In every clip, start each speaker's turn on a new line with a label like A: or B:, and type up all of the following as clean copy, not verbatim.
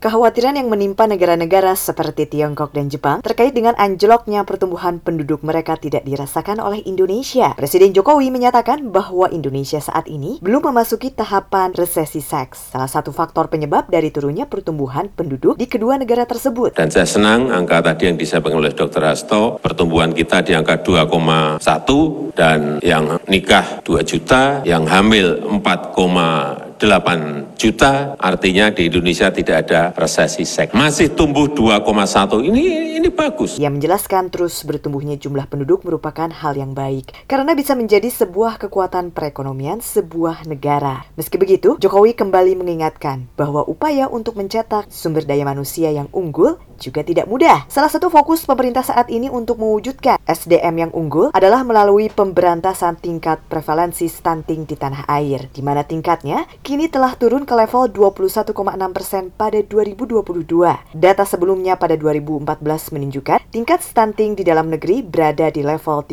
A: Kekhawatiran yang menimpa negara-negara seperti Tiongkok dan Jepang terkait dengan anjloknya pertumbuhan penduduk mereka tidak dirasakan oleh Indonesia. Presiden Jokowi menyatakan bahwa Indonesia saat ini belum memasuki tahapan resesi seks, salah satu faktor penyebab dari turunnya pertumbuhan penduduk di kedua negara tersebut.
B: Dan saya senang angka tadi yang disampaikan oleh Dr. Hasto, pertumbuhan kita di angka 2,1 dan yang nikah 2 juta, yang hamil 4,8 juta, artinya di Indonesia tidak ada resesi seks. Masih tumbuh 2,1, ini bagus.
A: Ia menjelaskan terus bertumbuhnya jumlah penduduk merupakan hal yang baik, karena bisa menjadi sebuah kekuatan perekonomian sebuah negara. Meski begitu, Jokowi kembali mengingatkan bahwa upaya untuk mencetak sumber daya manusia yang unggul juga tidak mudah. Salah satu fokus pemerintah saat ini untuk mewujudkan SDM yang unggul adalah melalui pemberantasan tingkat prevalensi stunting di tanah air, di mana tingkatnya kini telah turun ke level 21,6% pada 2022. Data sebelumnya pada 2014 menunjukkan tingkat stunting di dalam negeri berada di level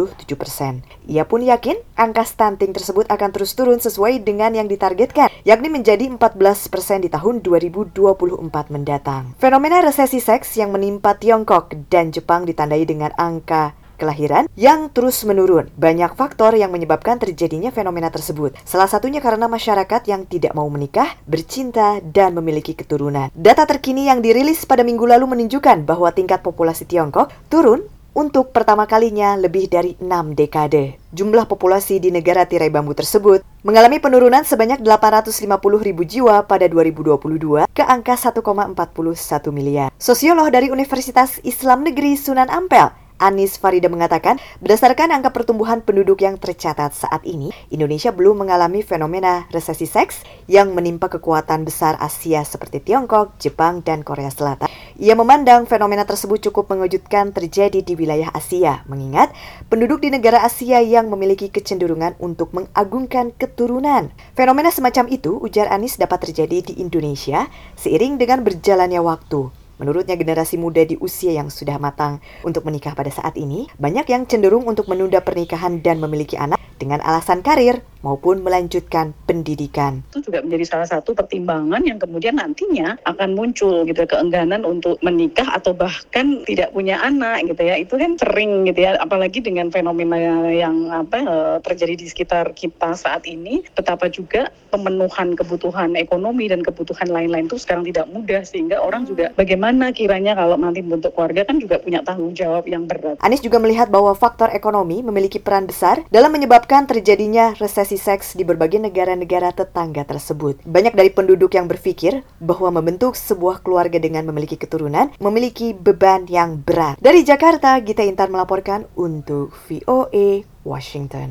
A: 37%. Ia pun yakin angka stunting tersebut akan terus turun sesuai dengan yang ditargetkan, yakni menjadi 14% di tahun 2024 mendatang. Fenomena resesi seks yang menimpa Tiongkok dan Jepang ditandai dengan angka kelahiran yang terus menurun. Banyak faktor yang menyebabkan terjadinya fenomena tersebut. Salah satunya karena masyarakat yang tidak mau menikah, bercinta, dan memiliki keturunan. Data terkini yang dirilis pada minggu lalu menunjukkan bahwa tingkat populasi Tiongkok turun untuk pertama kalinya lebih dari 6 dekade. Jumlah populasi di negara tirai bambu tersebut mengalami penurunan sebanyak 850.000 jiwa pada 2022 ke angka 1,41 miliar. Sosiolog dari Universitas Islam Negeri Sunan Ampel, Anis Farida mengatakan, berdasarkan angka pertumbuhan penduduk yang tercatat saat ini, Indonesia belum mengalami fenomena resesi seks yang menimpa kekuatan besar Asia seperti Tiongkok, Jepang, dan Korea Selatan. Ia memandang fenomena tersebut cukup mengejutkan terjadi di wilayah Asia, mengingat penduduk di negara Asia yang memiliki kecenderungan untuk mengagungkan keturunan. Fenomena semacam itu, ujar Anis, dapat terjadi di Indonesia seiring dengan berjalannya waktu. Menurutnya, generasi muda di usia yang sudah matang untuk menikah pada saat ini, banyak yang cenderung untuk menunda pernikahan dan memiliki anak dengan alasan karir maupun melanjutkan pendidikan.
C: Itu juga menjadi salah satu pertimbangan yang kemudian nantinya akan muncul gitu, keengganan untuk menikah atau bahkan tidak punya anak gitu ya. Itu kan sering gitu ya, apalagi dengan fenomena yang terjadi di sekitar kita saat ini, betapa juga pemenuhan kebutuhan ekonomi dan kebutuhan lain-lain itu sekarang tidak mudah, sehingga orang juga bagaimana kiranya kalau nanti membentuk keluarga kan juga punya tanggung jawab yang berat.
A: Anis juga melihat bahwa faktor ekonomi memiliki peran besar dalam menyebabkan terjadinya resesi seks di berbagai negara-negara tetangga tersebut. Banyak dari penduduk yang berpikir bahwa membentuk sebuah keluarga dengan memiliki keturunan memiliki beban yang berat. Dari Jakarta, Gita Intan melaporkan untuk VOA Washington.